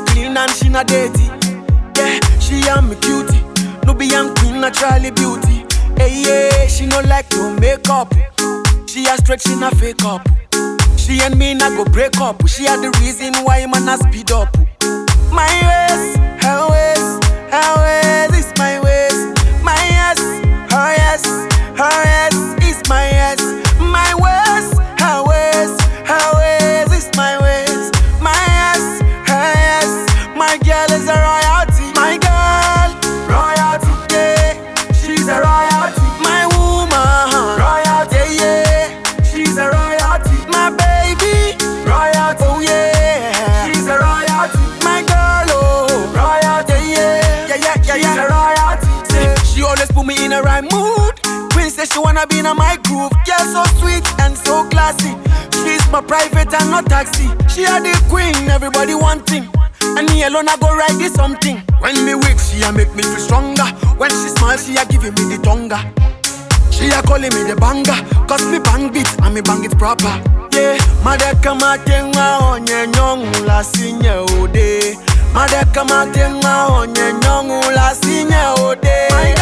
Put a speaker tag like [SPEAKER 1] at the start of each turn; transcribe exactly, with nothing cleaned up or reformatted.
[SPEAKER 1] clean and she not dirty. Yeah, she am me cutie. No be young queen, naturally beauty. Hey yeah, she no like no makeup. She a straight, she not fake up. She and me not go break up. She had the reason why man not speed up. My ways, her ways, her ways is my ways. My yes, her yes, her yes is my yes. My ways, her ways, her ways is my ways. My yes, her yes, my girl is a royalty. My girl, royalty, yeah, she's a royalty. My woman, royalty, yeah, she's a royalty. My baby, royalty, oh yeah, she's a royalty. My girl, oh, royalty, yeah, yeah, yeah, yeah, she's a royalty. Say, she always put me in a right mood. Queen says she wanna be in a my groove. Girl so sweet and so classy. She's my private and not taxi. She a the queen, everybody wanting. And me alone I go ride this something. When me weak, she a make me feel stronger. When she smile, she a giving me the tonga. She a calling me the banger. Cause me bang beat and me bang it proper. Yeah, madeka matenga onye nyongu la sinye ode. Madeka matenga onye nyongu la sinye ode.